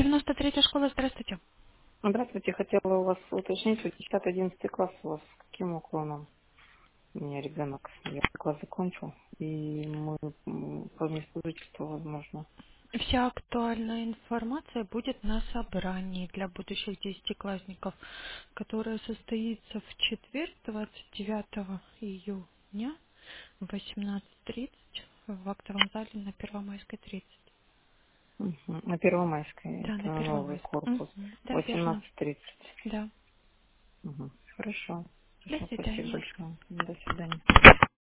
93-я школа, здравствуйте. Здравствуйте, хотела у вас уточнить, вот 10-11 класс у вас с каким уклоном? У меня ребенок, я класс закончил, и мы по месту жительства, возможно. Вся актуальная информация будет на собрании для будущих десятиклассников, которое состоится в четверг, 29 июня в 18:30 в актовом зале на Первомайской 30. Мгм. На Первомайской, Да, это на новый Первомайской. корпус, Да, верно. 18:30. Да. Мгм. Хорошо, До хорошо, спасибо свидания. большое. До свидания.